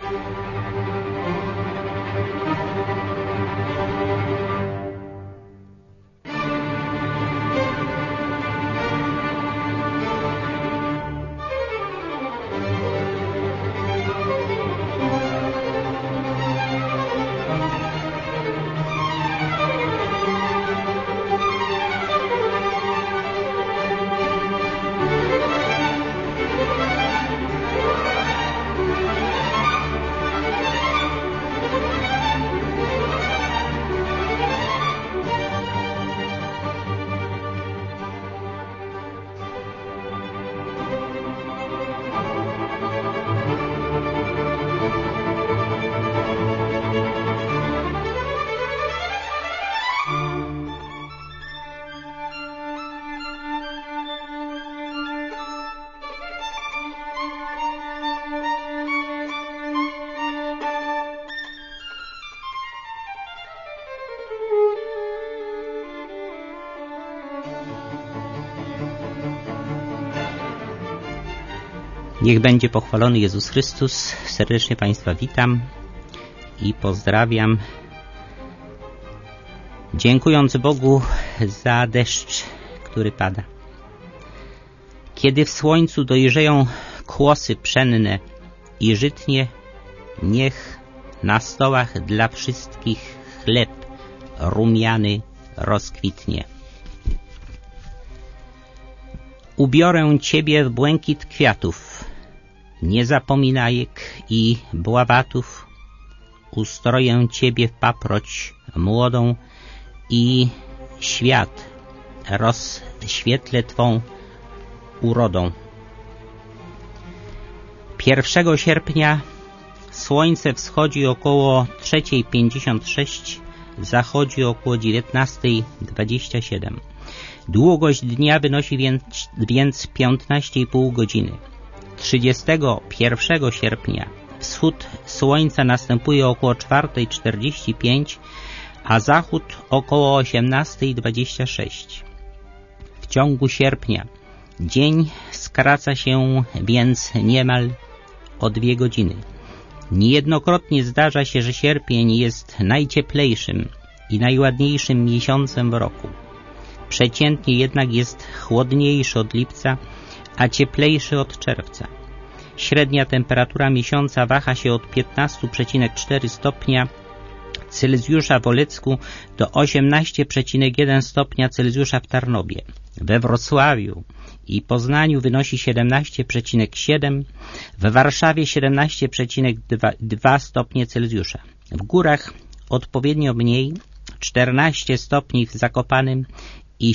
Niech będzie pochwalony Jezus Chrystus. Serdecznie Państwa witam i pozdrawiam, dziękując Bogu za deszcz, który pada. Kiedy w słońcu dojrzeją kłosy pszenne i żytnie, niech na stołach dla wszystkich chleb rumiany rozkwitnie. Ubiorę Ciebie w błękit kwiatów, niezapominajek i bławatów. Ustroję Ciebie w paproć młodą i świat rozświetlę Twą urodą. 1 sierpnia słońce wschodzi około 3:56, zachodzi około 19:27. Długość dnia wynosi więc 15,5 godziny. 31 sierpnia wschód słońca następuje około 4:45, a zachód około 18:26. W ciągu sierpnia dzień skraca się więc niemal o 2 godziny. Niejednokrotnie zdarza się, że sierpień jest najcieplejszym i najładniejszym miesiącem w roku. Przeciętnie jednak jest chłodniejszy od lipca, a cieplejszy od czerwca. Średnia temperatura miesiąca waha się od 15,4 stopnia Celsjusza w Olecku do 18,1 stopnia Celsjusza w Tarnowie. We Wrocławiu i Poznaniu wynosi 17,7, w Warszawie 17,2 stopnie Celsjusza. W górach odpowiednio mniej, 14 stopni w Zakopanem i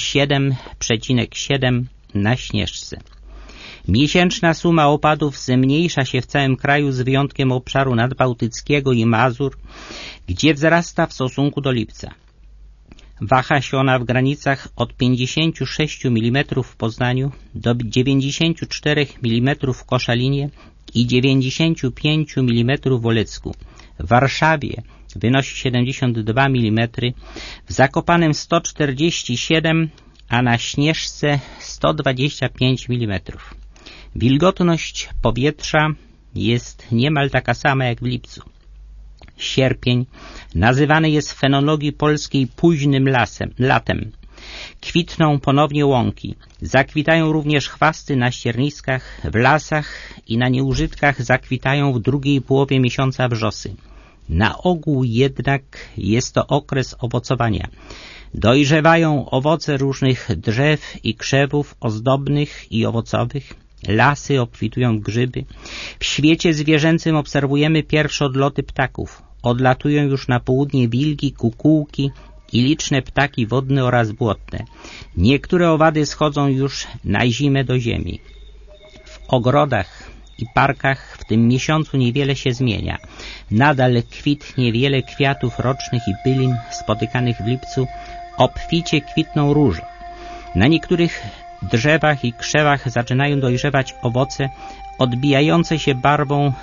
7,7 na Śnieżce. Miesięczna suma opadów zmniejsza się w całym kraju z wyjątkiem obszaru nadbałtyckiego i Mazur, gdzie wzrasta w stosunku do lipca. Waha się ona w granicach od 56 mm w Poznaniu do 94 mm w Koszalinie i 95 mm w Olecku. W Warszawie wynosi 72 mm, w Zakopanem 147, a na Śnieżce 125 mm. Wilgotność powietrza jest niemal taka sama jak w lipcu. Sierpień nazywany jest w fenologii polskiej późnym latem. Kwitną ponownie łąki. Zakwitają również chwasty na ścierniskach, w lasach i na nieużytkach zakwitają w drugiej połowie miesiąca wrzosy. Na ogół jednak jest to okres owocowania. Dojrzewają owoce różnych drzew i krzewów ozdobnych i owocowych. Lasy obfitują w grzyby. W świecie zwierzęcym obserwujemy pierwsze odloty ptaków. Odlatują już na południe wilki, kukułki i liczne ptaki wodne oraz błotne. Niektóre owady schodzą już na zimę do ziemi. W ogrodach i parkach w tym miesiącu niewiele się zmienia. Nadal kwitnie wiele kwiatów rocznych i bylin spotykanych w lipcu. Obficie kwitną róże. Na niektórych drzewach i krzewach zaczynają dojrzewać owoce odbijające się barwą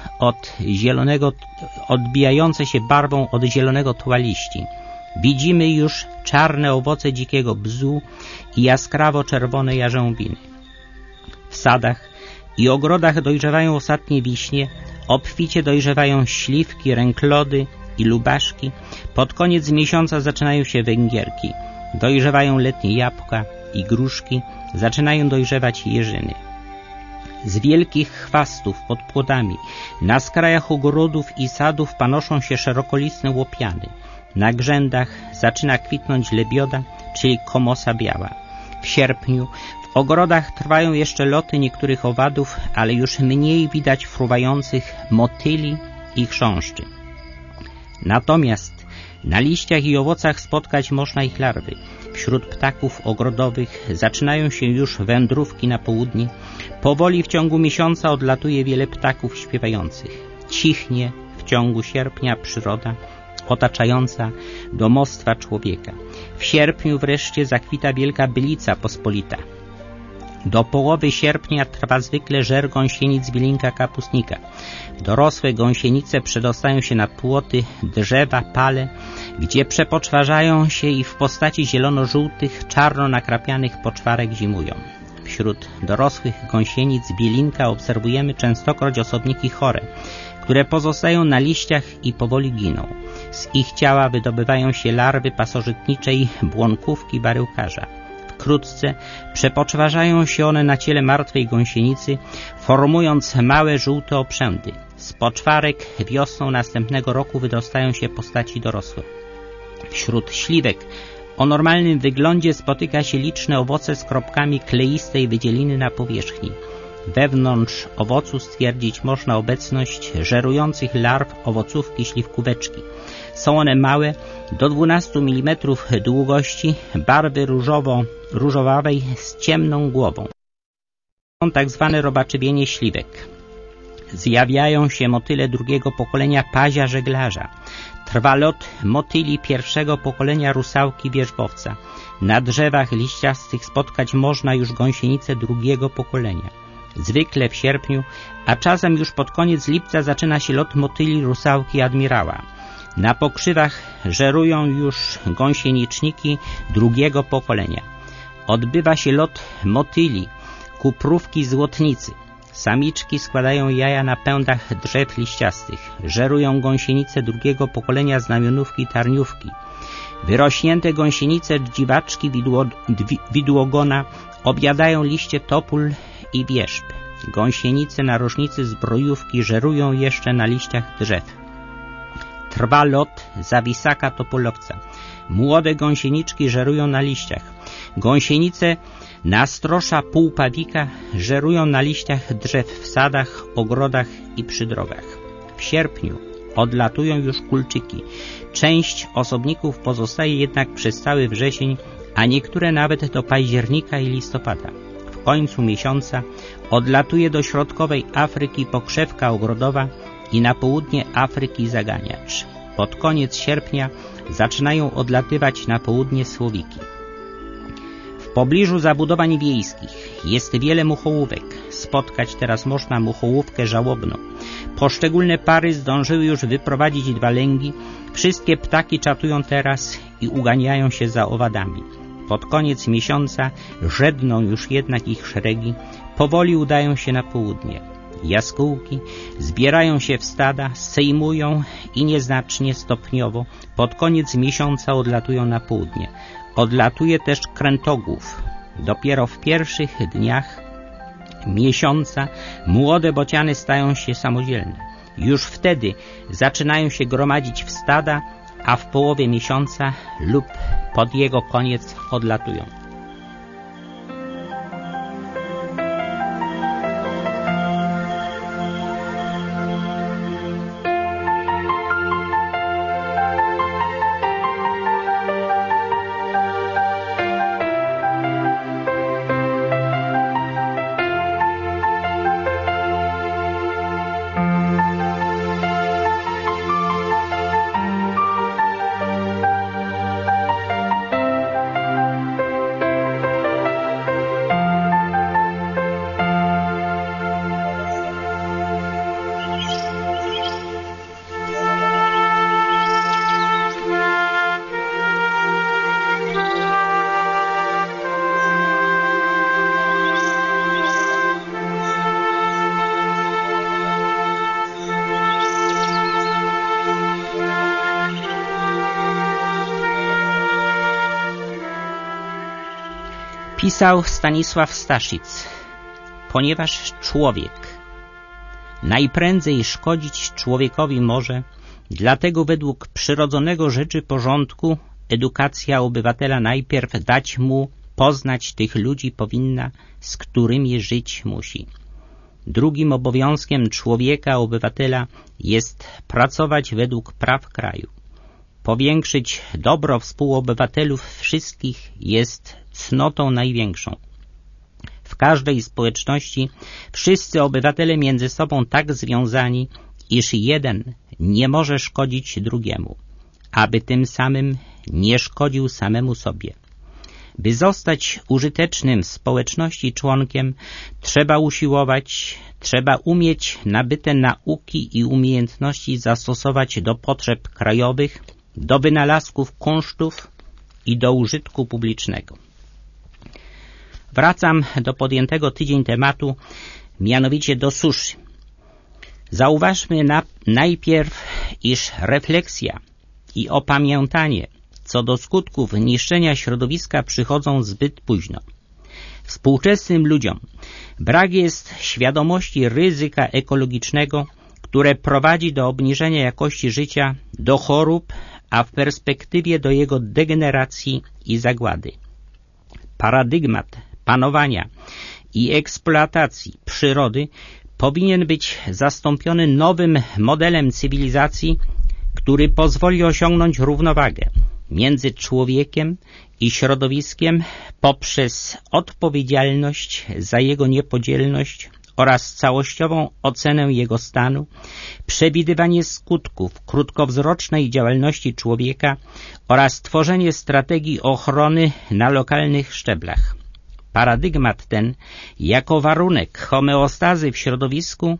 od zielonego tła liści. Widzimy już czarne owoce dzikiego bzu i jaskrawo czerwone jarzębiny. W sadach i ogrodach dojrzewają ostatnie wiśnie, Obficie dojrzewają śliwki, ręklody i lubaszki. Pod koniec miesiąca zaczynają się węgierki. Dojrzewają letnie jabłka i gruszki. Zaczynają dojrzewać jeżyny. Z wielkich chwastów pod płotami, na skrajach ogrodów i sadów panoszą się szerokolistne łopiany. Na grzędach zaczyna kwitnąć lebioda, czyli komosa biała. W sierpniu w ogrodach trwają jeszcze loty niektórych owadów, ale już mniej widać fruwających motyli i chrząszczy. Natomiast na liściach i owocach spotkać można ich larwy. Wśród ptaków ogrodowych zaczynają się już wędrówki na południe. Powoli w ciągu miesiąca odlatuje wiele ptaków śpiewających. Cichnie w ciągu sierpnia przyroda otaczająca domostwa człowieka. W sierpniu wreszcie zakwita wielka bylica pospolita. Do połowy sierpnia trwa zwykle żer gąsienic wilinka kapustnika. Dorosłe gąsienice przedostają się na płoty, drzewa, pale, gdzie przepoczwarzają się i w postaci zielono-żółtych, czarno nakrapianych poczwarek zimują. Wśród dorosłych gąsienic bielinka obserwujemy częstokroć osobniki chore, które pozostają na liściach i powoli giną. Z ich ciała wydobywają się larwy pasożytniczej błonkówki baryłkarza. Wkrótce przepoczwarzają się one na ciele martwej gąsienicy, formując małe żółte oprzędy. Z poczwarek wiosną następnego roku wydostają się postaci dorosłe. Wśród śliwek o normalnym wyglądzie spotyka się liczne owoce z kropkami kleistej wydzieliny na powierzchni. Wewnątrz owocu stwierdzić można obecność żerujących larw owocówki śliwkóweczki. Są one małe, do 12 mm długości, barwy różowawej z ciemną głową. Są tak zwane robaczywienie śliwek. Zjawiają się motyle drugiego pokolenia pazia żeglarza. Trwa lot motyli pierwszego pokolenia rusałki wierzbowca. Na drzewach liściastych spotkać można już gąsienice drugiego pokolenia. Zwykle w sierpniu, a czasem już pod koniec lipca zaczyna się lot motyli rusałki admirała. Na pokrzywach żerują już gąsieniczniki drugiego pokolenia. Odbywa się lot motyli, kuprówki złotnicy. Samiczki składają jaja na pędach drzew liściastych. Żerują gąsienice drugiego pokolenia znamionówki tarniówki. Wyrośnięte gąsienice dziwaczki widłogona objadają liście topól i wierzb. Gąsienice narożnicy zbrojówki żerują jeszcze na liściach drzew. Trwa lot zawisaka topolowca. Młode gąsieniczki żerują na liściach. Gąsienice nastrosza półpawika żerują na liściach drzew w sadach, ogrodach i przy drogach. W sierpniu odlatują już kulczyki. Część osobników pozostaje jednak przez cały wrzesień, a niektóre nawet do października i listopada. W końcu miesiąca odlatuje do środkowej Afryki pokrzewka ogrodowa i na południe Afryki zaganiacz. Pod koniec sierpnia zaczynają odlatywać na południe słowiki. W pobliżu zabudowań wiejskich jest wiele muchołówek. Spotkać teraz można muchołówkę żałobną. Poszczególne pary zdążyły już wyprowadzić 2 lęgi. Wszystkie ptaki czatują teraz i uganiają się za owadami. Pod koniec miesiąca żedną już jednak ich szeregi. Powoli udają się na południe. Jaskółki zbierają się w stada, sejmują i nieznacznie, stopniowo pod koniec miesiąca odlatują na południe. Odlatuje też krętogłów. Dopiero w pierwszych dniach miesiąca młode bociany stają się samodzielne. Już wtedy zaczynają się gromadzić w stada, a w połowie miesiąca lub pod jego koniec odlatują. Pisał Stanisław Staszic: ponieważ człowiek najprędzej szkodzić człowiekowi może, dlatego według przyrodzonego rzeczy porządku edukacja obywatela najpierw dać mu poznać tych ludzi powinna, z którymi żyć musi. Drugim obowiązkiem człowieka, obywatela jest pracować według praw kraju. Powiększyć dobro współobywatelów wszystkich jest cnotą największą. W każdej społeczności wszyscy obywatele między sobą tak związani, iż jeden nie może szkodzić drugiemu, aby tym samym nie szkodził samemu sobie. By zostać użytecznym w społeczności członkiem, trzeba usiłować, trzeba umieć nabyte nauki i umiejętności zastosować do potrzeb krajowych, do wynalazków kunsztów i do użytku publicznego. Wracam do podjętego tydzień tematu, mianowicie do suszy. Zauważmy najpierw, iż refleksja i opamiętanie co do skutków niszczenia środowiska przychodzą zbyt późno. Współczesnym ludziom brak jest świadomości ryzyka ekologicznego, które prowadzi do obniżenia jakości życia, do chorób, a w perspektywie do jego degeneracji i zagłady. Paradygmat panowania i eksploatacji przyrody powinien być zastąpiony nowym modelem cywilizacji, który pozwoli osiągnąć równowagę między człowiekiem i środowiskiem poprzez odpowiedzialność za jego niepodzielność oraz całościową ocenę jego stanu, przewidywanie skutków krótkowzrocznej działalności człowieka oraz tworzenie strategii ochrony na lokalnych szczeblach. Paradygmat ten jako warunek homeostazy w środowisku,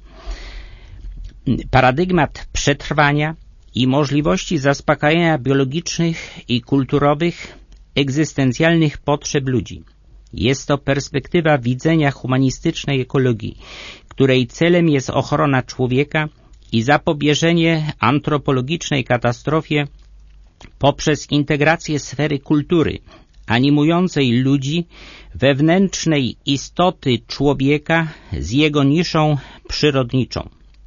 paradygmat przetrwania i możliwości zaspokajania biologicznych i kulturowych, egzystencjalnych potrzeb ludzi. Jest to perspektywa widzenia humanistycznej ekologii, której celem jest ochrona człowieka i zapobieżenie antropologicznej katastrofie poprzez integrację sfery kultury, animującej ludzi, wewnętrznej istoty człowieka z jego niszą przyrodniczą.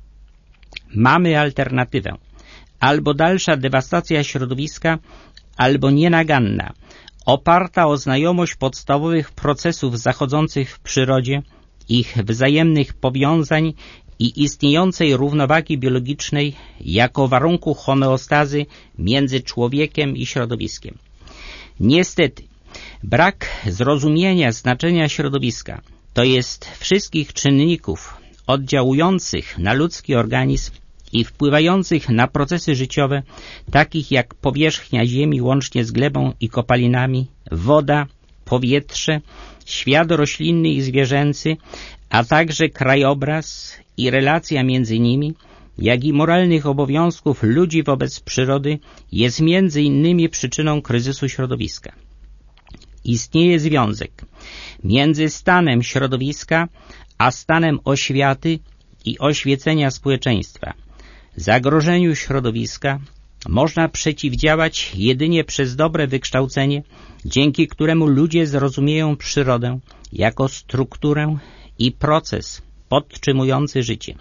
Mamy alternatywę. Albo dalsza dewastacja środowiska, albo nienaganna, oparta o znajomość podstawowych procesów zachodzących w przyrodzie, ich wzajemnych powiązań i istniejącej równowagi biologicznej jako warunku homeostazy między człowiekiem i środowiskiem. Niestety, brak zrozumienia znaczenia środowiska, to jest wszystkich czynników oddziałujących na ludzki organizm i wpływających na procesy życiowe, takich jak powierzchnia ziemi łącznie z glebą i kopalinami, woda, powietrze, świat roślinny i zwierzęcy, a także krajobraz i relacja między nimi, jak i moralnych obowiązków ludzi wobec przyrody, jest między innymi przyczyną kryzysu środowiska. Istnieje związek między stanem środowiska a stanem oświaty i oświecenia społeczeństwa. Zagrożeniu środowiska można przeciwdziałać jedynie przez dobre wykształcenie, dzięki któremu ludzie zrozumieją przyrodę jako strukturę i proces podtrzymujący życie.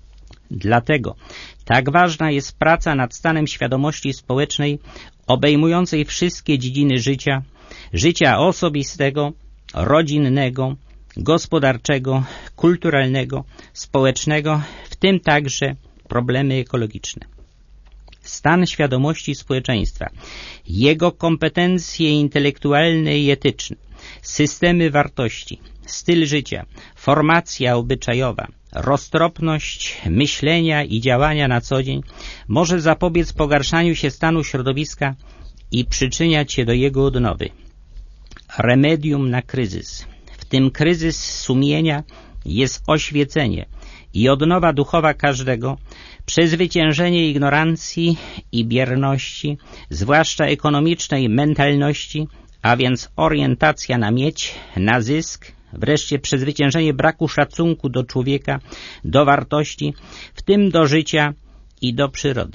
Dlatego tak ważna jest praca nad stanem świadomości społecznej obejmującej wszystkie dziedziny życia, życia osobistego, rodzinnego, gospodarczego, kulturalnego, społecznego, w tym także problemy ekologiczne. Stan świadomości społeczeństwa, jego kompetencje intelektualne i etyczne, systemy wartości, styl życia, formacja obyczajowa, roztropność myślenia i działania na co dzień może zapobiec pogarszaniu się stanu środowiska i przyczyniać się do jego odnowy. Remedium na kryzys, w tym kryzys sumienia, jest oświecenie i odnowa duchowa każdego, przezwyciężenie ignorancji i bierności, zwłaszcza ekonomicznej mentalności, a więc orientacja na mieć, na zysk, wreszcie przezwyciężenie braku szacunku do człowieka, do wartości, w tym do życia i do przyrody.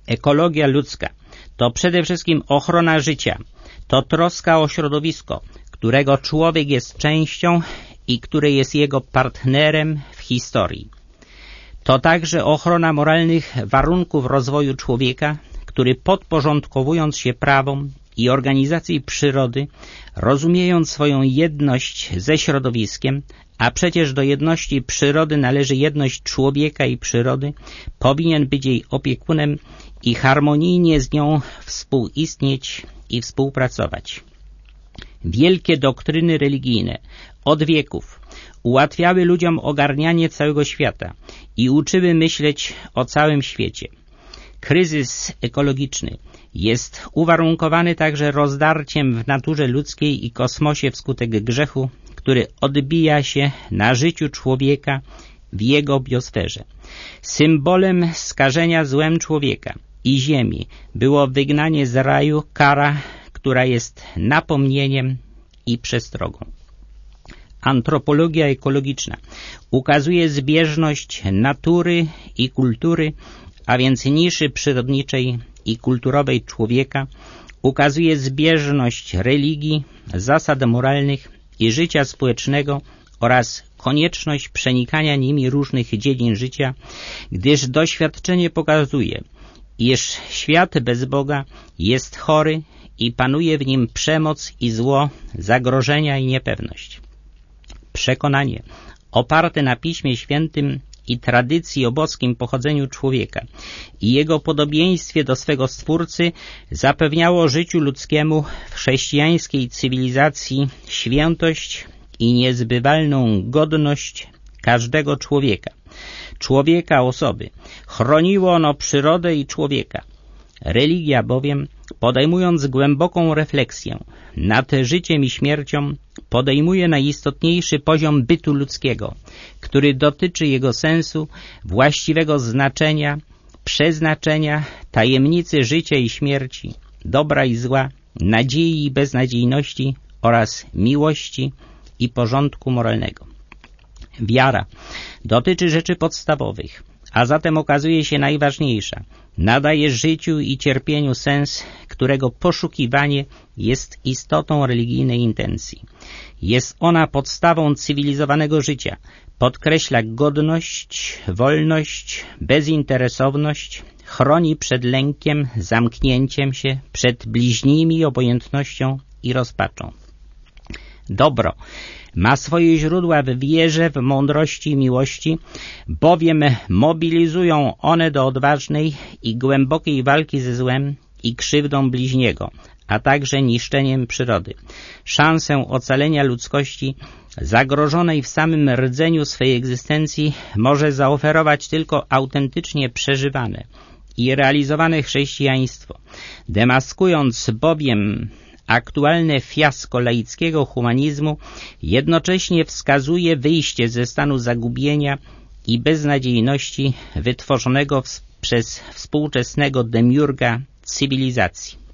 Ekologia ludzka to przede wszystkim ochrona życia, to troska o środowisko, którego człowiek jest częścią i który jest jego partnerem w historii. To także ochrona moralnych warunków rozwoju człowieka, który podporządkowując się prawom i organizacji przyrody, rozumiejąc swoją jedność ze środowiskiem, a przecież do jedności przyrody należy jedność człowieka i przyrody, powinien być jej opiekunem i harmonijnie z nią współistnieć i współpracować. Wielkie doktryny religijne od wieków ułatwiały ludziom ogarnianie całego świata i uczyły myśleć o całym świecie. Kryzys ekologiczny jest uwarunkowany także rozdarciem w naturze ludzkiej i kosmosie wskutek grzechu, który odbija się na życiu człowieka w jego biosferze. Symbolem skażenia złem człowieka i ziemi było wygnanie z raju, kara, która jest napomnieniem i przestrogą. Antropologia ekologiczna ukazuje zbieżność natury i kultury, a więc niszy przyrodniczej i kulturowej człowieka, ukazuje zbieżność religii, zasad moralnych i życia społecznego oraz konieczność przenikania nimi różnych dziedzin życia, gdyż doświadczenie pokazuje, iż świat bez Boga jest chory i panuje w nim przemoc i zło, zagrożenia i niepewność. Przekonanie oparte na Piśmie Świętym i tradycji o boskim pochodzeniu człowieka i jego podobieństwie do swego Stwórcy zapewniało życiu ludzkiemu w chrześcijańskiej cywilizacji świętość i niezbywalną godność każdego człowieka osoby. Chroniło ono przyrodę i człowieka. Religia bowiem, podejmując głęboką refleksję nad życiem i śmiercią, podejmuje najistotniejszy poziom bytu ludzkiego, który dotyczy jego sensu, właściwego znaczenia, przeznaczenia, tajemnicy życia i śmierci, dobra i zła, nadziei i beznadziejności oraz miłości i porządku moralnego. Wiara dotyczy rzeczy podstawowych, a zatem okazuje się najważniejsza. Nadaje życiu i cierpieniu sens, którego poszukiwanie jest istotą religijnej intencji. Jest ona podstawą cywilizowanego życia. Podkreśla godność, wolność, bezinteresowność, chroni przed lękiem, zamknięciem się, przed bliźnimi, obojętnością i rozpaczą. Dobro ma swoje źródła w wierze, w mądrości i miłości, bowiem mobilizują one do odważnej i głębokiej walki ze złem i krzywdą bliźniego, a także niszczeniem przyrody. Szansę ocalenia ludzkości zagrożonej w samym rdzeniu swej egzystencji może zaoferować tylko autentycznie przeżywane i realizowane chrześcijaństwo, demaskując bowiem aktualne fiasko laickiego humanizmu, jednocześnie wskazuje wyjście ze stanu zagubienia i beznadziejności wytworzonego przez współczesnego demiurga cywilizacji.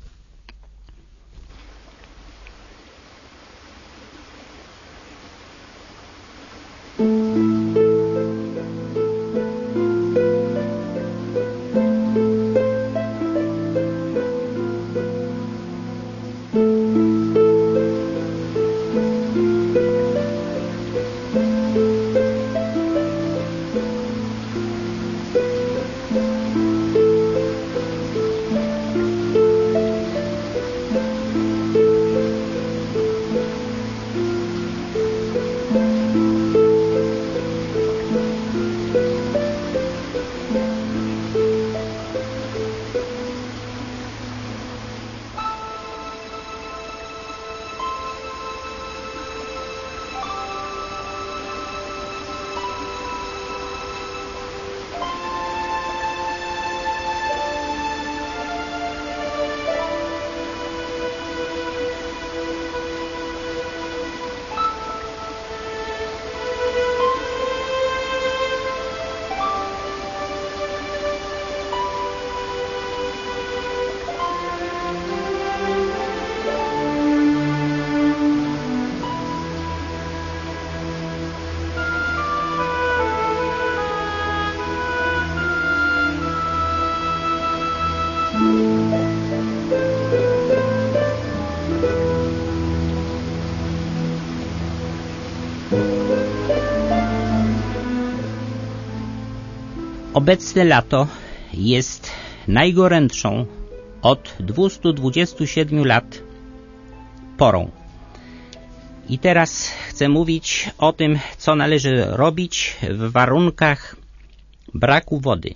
Obecne lato jest najgorętszą od 227 lat porą. I teraz chcę mówić o tym, co należy robić w warunkach braku wody.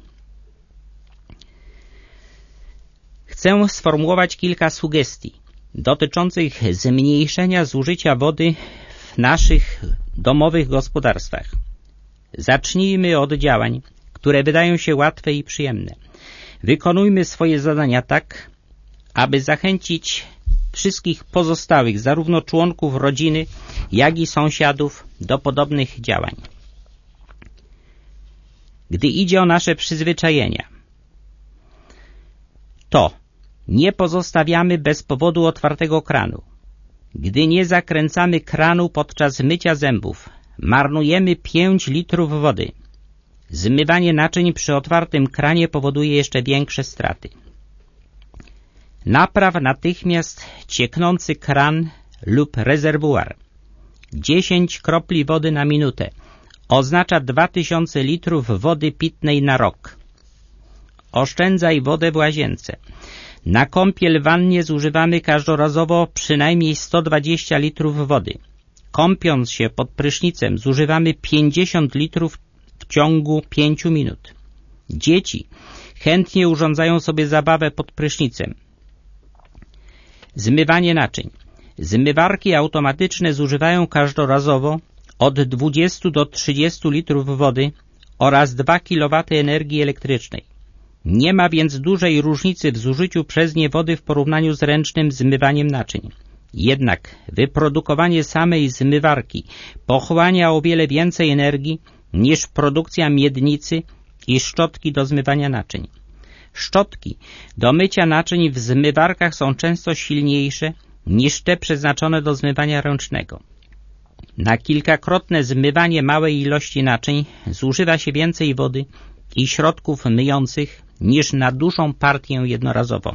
Chcę sformułować kilka sugestii dotyczących zmniejszenia zużycia wody w naszych domowych gospodarstwach. Zacznijmy od działań, które wydają się łatwe i przyjemne. Wykonujmy swoje zadania tak, aby zachęcić wszystkich pozostałych, zarówno członków rodziny, jak i sąsiadów, do podobnych działań. Gdy idzie o nasze przyzwyczajenia, to nie pozostawiamy bez powodu otwartego kranu. Gdy nie zakręcamy kranu podczas mycia zębów, marnujemy 5 litrów wody. Zmywanie naczyń przy otwartym kranie powoduje jeszcze większe straty. Napraw natychmiast cieknący kran lub rezerwuar. 10 kropli wody na minutę oznacza 2000 litrów wody pitnej na rok. Oszczędzaj wodę w łazience. Na kąpiel w wannie zużywamy każdorazowo przynajmniej 120 litrów wody. Kąpiąc się pod prysznicem zużywamy 50 litrów w ciągu 5 minut. Dzieci chętnie urządzają sobie zabawę pod prysznicem. Zmywanie naczyń. Zmywarki automatyczne zużywają każdorazowo od 20 do 30 litrów wody oraz 2 kW energii elektrycznej. Nie ma więc dużej różnicy w zużyciu przez nie wody w porównaniu z ręcznym zmywaniem naczyń. Jednak wyprodukowanie samej zmywarki pochłania o wiele więcej energii niż produkcja miednicy i szczotki do zmywania naczyń. Szczotki do mycia naczyń w zmywarkach są często silniejsze niż te przeznaczone do zmywania ręcznego. Na kilkakrotne zmywanie małej ilości naczyń zużywa się więcej wody i środków myjących niż na dużą partię jednorazowo.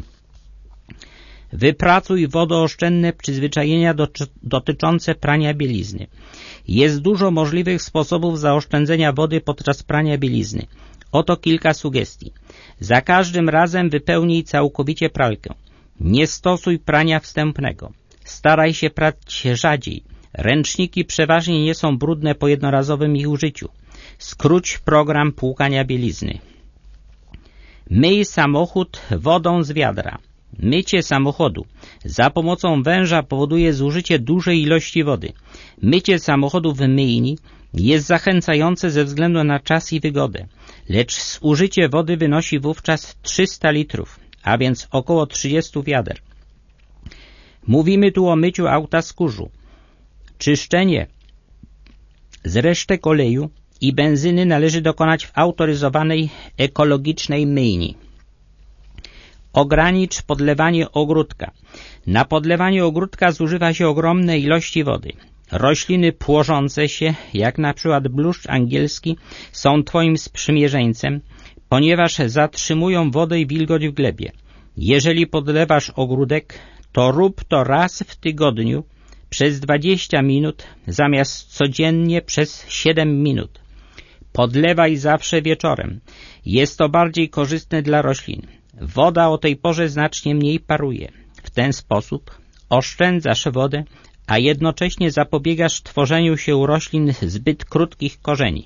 Wypracuj wodooszczędne przyzwyczajenia dotyczące prania bielizny. Jest dużo możliwych sposobów zaoszczędzenia wody podczas prania bielizny. Oto kilka sugestii. Za każdym razem wypełnij całkowicie pralkę. Nie stosuj prania wstępnego. Staraj się prać rzadziej. Ręczniki przeważnie nie są brudne po jednorazowym ich użyciu. Skróć program płukania bielizny. Myj samochód wodą z wiadra. Mycie samochodu za pomocą węża powoduje zużycie dużej ilości wody. Mycie samochodu w myjni jest zachęcające ze względu na czas i wygodę, lecz zużycie wody wynosi wówczas 300 litrów, a więc około 30 wiader. Mówimy tu o myciu auta z kurzu. Czyszczenie z resztek oleju i benzyny należy dokonać w autoryzowanej, ekologicznej myjni. Ogranicz podlewanie ogródka. Na podlewanie ogródka zużywa się ogromne ilości wody. Rośliny płożące się, jak na przykład bluszcz angielski, są Twoim sprzymierzeńcem, ponieważ zatrzymują wodę i wilgoć w glebie. Jeżeli podlewasz ogródek, to rób to raz w tygodniu przez 20 minut zamiast codziennie przez 7 minut. Podlewaj zawsze wieczorem. Jest to bardziej korzystne dla roślin. Woda o tej porze znacznie mniej paruje. W ten sposób oszczędzasz wodę, a jednocześnie zapobiegasz tworzeniu się u roślin zbyt krótkich korzeni.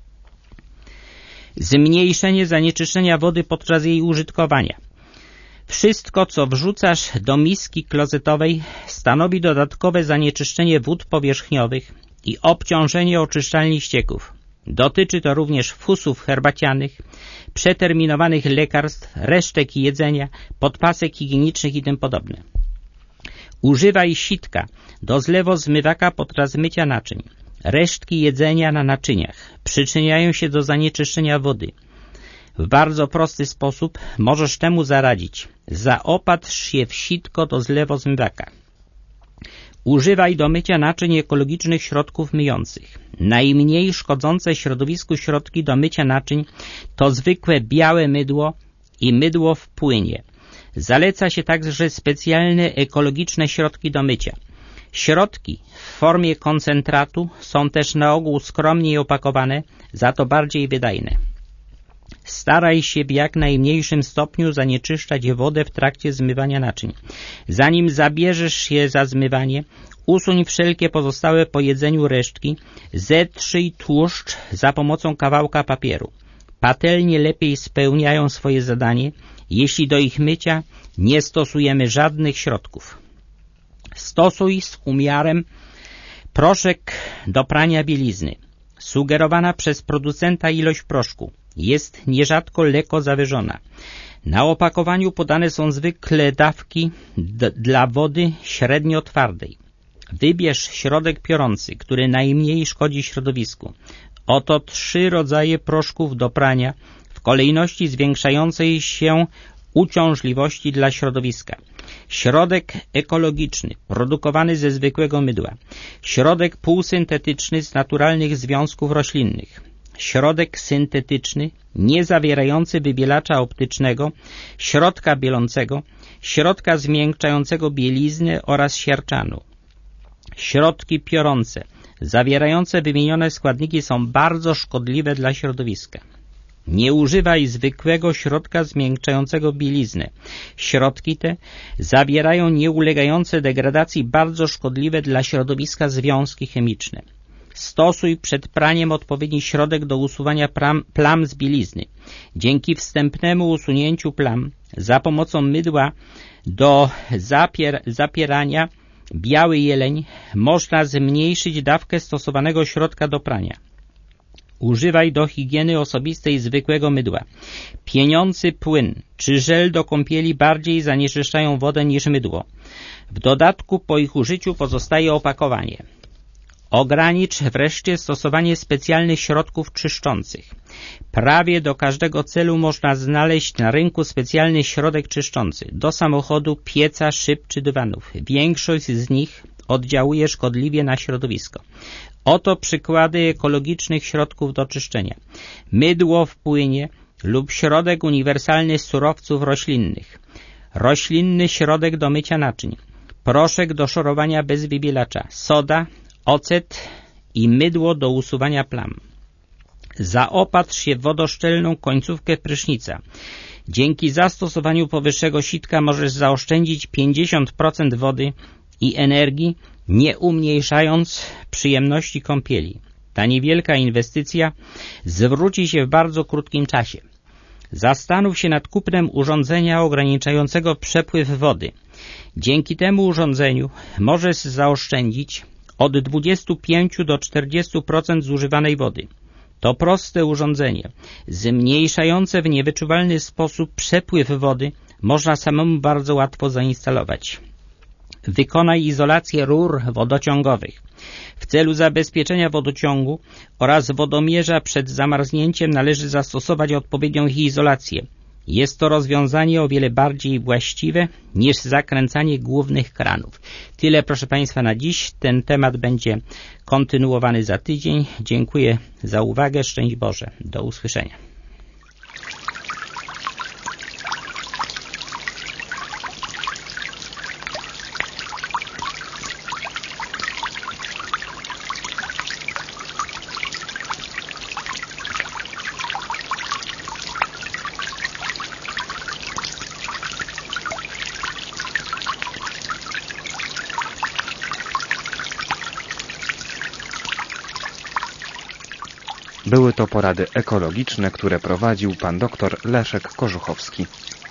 Zmniejszenie zanieczyszczenia wody podczas jej użytkowania. Wszystko, co wrzucasz do miski klozetowej, stanowi dodatkowe zanieczyszczenie wód powierzchniowych i obciążenie oczyszczalni ścieków. Dotyczy to również fusów herbacianych, przeterminowanych lekarstw, resztek jedzenia, podpasek higienicznych i tym podobne. Używaj sitka do zlewozmywaka podczas mycia naczyń. Resztki jedzenia na naczyniach przyczyniają się do zanieczyszczenia wody. W bardzo prosty sposób możesz temu zaradzić. Zaopatrz je w sitko do zlewozmywaka. Używaj do mycia naczyń ekologicznych środków myjących. Najmniej szkodzące środowisku środki do mycia naczyń to zwykłe białe mydło i mydło w płynie. Zaleca się także specjalne ekologiczne środki do mycia. Środki w formie koncentratu są też na ogół skromniej opakowane, za to bardziej wydajne. Staraj się w jak najmniejszym stopniu zanieczyszczać wodę w trakcie zmywania naczyń. Zanim zabierzesz się za zmywanie, usuń wszelkie pozostałe po jedzeniu resztki, zetrzyj tłuszcz za pomocą kawałka papieru. Patelnie lepiej spełniają swoje zadanie, jeśli do ich mycia nie stosujemy żadnych środków. Stosuj z umiarem proszek do prania bielizny. Sugerowana przez producenta ilość proszku jest nierzadko lekko zawyżona. Na opakowaniu podane są zwykle dawki dla wody średnio twardej. Wybierz środek piorący, który najmniej szkodzi środowisku. Oto 3 rodzaje proszków do prania w kolejności zwiększającej się uciążliwości dla środowiska. Środek ekologiczny, produkowany ze zwykłego mydła. Środek półsyntetyczny z naturalnych związków roślinnych. Środek syntetyczny, nie zawierający wybielacza optycznego, środka bielącego, środka zmiękczającego bieliznę oraz siarczanu. Środki piorące, zawierające wymienione składniki są bardzo szkodliwe dla środowiska. Nie używaj zwykłego środka zmiękczającego bieliznę. Środki te zawierają nieulegające degradacji bardzo szkodliwe dla środowiska związki chemiczne. Stosuj przed praniem odpowiedni środek do usuwania plam z bielizny. Dzięki wstępnemu usunięciu plam za pomocą mydła do zapierania biały jeleń można zmniejszyć dawkę stosowanego środka do prania. Używaj do higieny osobistej zwykłego mydła. Pieniący płyn czy żel do kąpieli bardziej zanieczyszczają wodę niż mydło. W dodatku po ich użyciu pozostaje opakowanie. Ogranicz wreszcie stosowanie specjalnych środków czyszczących. Prawie do każdego celu można znaleźć na rynku specjalny środek czyszczący. Do samochodu, pieca, szyb czy dywanów. Większość z nich oddziałuje szkodliwie na środowisko. Oto przykłady ekologicznych środków do czyszczenia. Mydło w płynie lub środek uniwersalny z surowców roślinnych. Roślinny środek do mycia naczyń. Proszek do szorowania bez wybielacza. Soda, ocet i mydło do usuwania plam. Zaopatrz się w wodoszczelną końcówkę prysznica. Dzięki zastosowaniu powyższego sitka możesz zaoszczędzić 50% wody i energii, nie umniejszając przyjemności kąpieli. Ta niewielka inwestycja zwróci się w bardzo krótkim czasie. Zastanów się nad kupnem urządzenia ograniczającego przepływ wody. Dzięki temu urządzeniu możesz zaoszczędzić od 25 do 40% zużywanej wody. To proste urządzenie, zmniejszające w niewyczuwalny sposób przepływ wody, można samemu bardzo łatwo zainstalować. Wykonaj izolację rur wodociągowych. W celu zabezpieczenia wodociągu oraz wodomierza przed zamarznięciem należy zastosować odpowiednią ich izolację. Jest to rozwiązanie o wiele bardziej właściwe niż zakręcanie głównych kranów. Tyle, proszę Państwa, na dziś. Ten temat będzie kontynuowany za tydzień. Dziękuję za uwagę. Szczęść Boże. Do usłyszenia. Były to porady ekologiczne, które prowadził pan dr Leszek Korzuchowski.